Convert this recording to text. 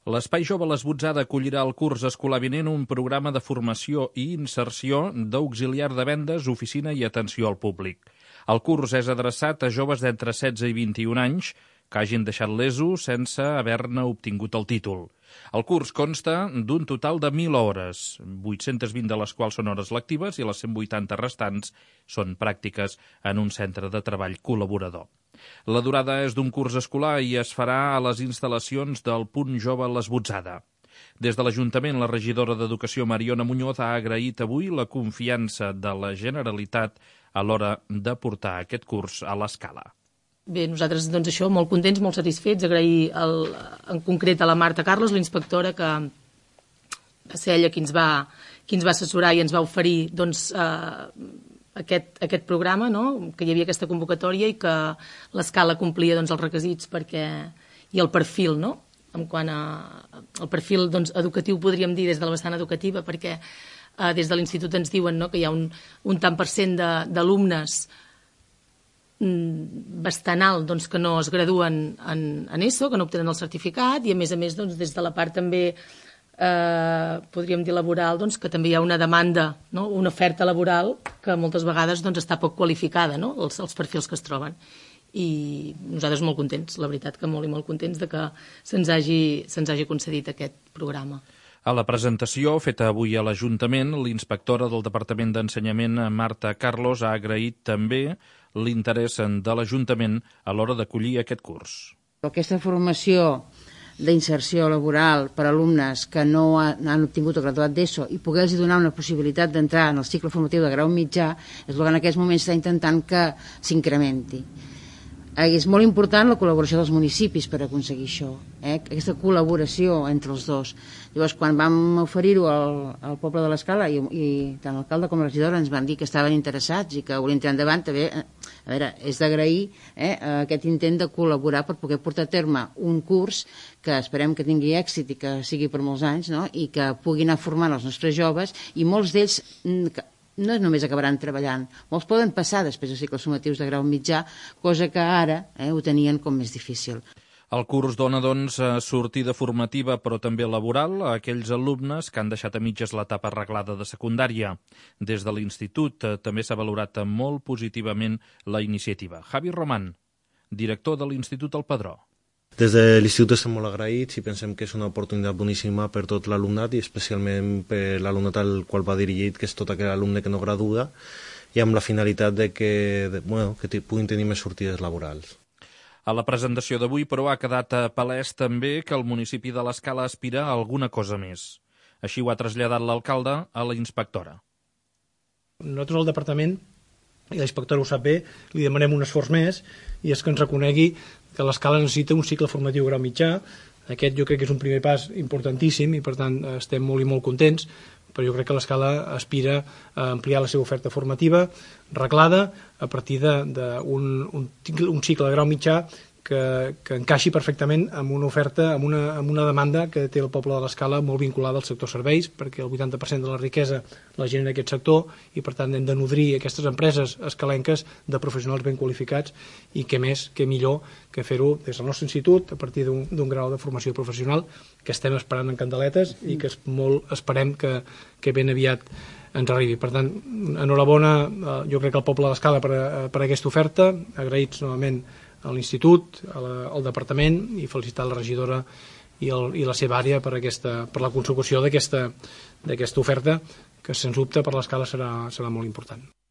L'Espai Jove L'Esbotzada acollirà el curs escolar vinent un programa de formació i inserció d'auxiliar de vendes, oficina i atenció al públic. El curs és adreçat a joves d'entre 16 i 21 anys que hagin deixat l'ESO sense haver-ne obtingut el títol. El curs consta d'un total de 1.000 hores, 820 de les quals són hores lectives i les 180 restants són pràctiques en un centre de treball col·laborador. La durada és d'un curs escolar i es farà a les instal·lacions del Punt Jove L'Esbotzada. Des de l'Ajuntament, la regidora d'Educació, Mariona Muñoz, ha agraït avui la confiança de la Generalitat a l'hora de portar aquest curs a l'escala. Bé, nosaltres, doncs això, molt contents, molt satisfets, agrair en concret a la Marta Carlos, l'inspectora, que va ser ella qui ens va assessorar i ens va oferir doncs, aquest programa, no? Que hi havia aquesta convocatòria i que l'escala complia doncs, els requisits i el perfil, no? En quant al perfil doncs, educatiu, podríem dir, des de la vessant educativa, perquè des de l'institut ens diuen, no?, que hi ha un tant per cent d'alumnes bastant alt doncs, que no es graduen en ESO, que no obtenen el certificat, i a més doncs, des de la part també podríem dir laboral, doncs, que també hi ha una demanda, no? Una oferta laboral que moltes vegades doncs, està poc qualificada, no? Els perfils que es troben. I nosaltres molt contents, la veritat que molt i molt contents de que se'ns hagi concedit aquest programa. A la presentació feta avui a l'Ajuntament, l'inspectora del Departament d'Ensenyament, Marta Carlos, ha agraït també l'interès de l'Ajuntament a l'hora d'acollir aquest curs. Aquesta formació d'inserció laboral per a alumnes que no han obtingut el graduat d'ESO i poder-los donar una possibilitat d'entrar en el cicle formatiu de grau mitjà és el que en aquests moments està intentant que s'incrementi. És molt important la col·laboració dels municipis per aconseguir això, aquesta col·laboració entre els dos. Llavors, quan vam oferir-ho al poble de l'Escala i tant l'alcalde com la regidora ens van dir que estaven interessats i que volien tirar endavant, també, a veure, és d'agrair aquest intent de col·laborar per poder portar a terme un curs que esperem que tingui èxit i que sigui per molts anys, no? I que puguin anar formant els nostres joves, i molts d'ells no només acabaran treballant, molts poden passar després de cicles formatius de grau mitjà, cosa que ara ho tenien com més difícil. El curs dona, doncs, sortida formativa però també laboral a aquells alumnes que han deixat a mitges l'etapa arreglada de secundària. Des de l'Institut també s'ha valorat molt positivament la iniciativa. Javi Román, director de l'Institut El Pedró. Des de l'Institut estem molt agraïts i pensem que és una oportunitat boníssima per tot l'alumnat i especialment per l'alumnat al qual va dirigit, que és tot aquell alumne que no gradua, i amb la finalitat que puguin tenir més sortides laborals. A la presentació d'avui, però, ha quedat palès també que el municipi de l'Escala aspira a alguna cosa més. Així ho ha traslladat l'alcalde a la inspectora. Nosaltres al departament, i la inspectora ho sap bé, li demanem un esforç més, i és que ens reconegui que l'Escala necessita un cicle formatiu grau mitjà. Aquest jo crec que és un primer pas importantíssim i per tant estem molt i molt contents, però jo crec que l'Escala aspira a ampliar la seva oferta formativa reglada a partir d'un cicle de grau mitjà que encaixi perfectament amb una oferta, amb una demanda que té el poble de l'Escala molt vinculada al sector serveis, perquè el 80% de la riquesa la genera aquest sector i per tant hem de nodrir aquestes empreses escalenques de professionals ben qualificats i què més, què millor que fer-ho des del nostre institut a partir d'un grau de formació professional que estem esperant en candeletes i que esperem que ben aviat ens arribi. Per tant, enhorabona, jo crec que al poble de l'Escala per aquesta oferta, agraïts novament a l'Institut, al Departament i felicitar la regidora i la seva àrea per la consecució d'aquesta oferta que sens dubte per l'Escala serà molt important.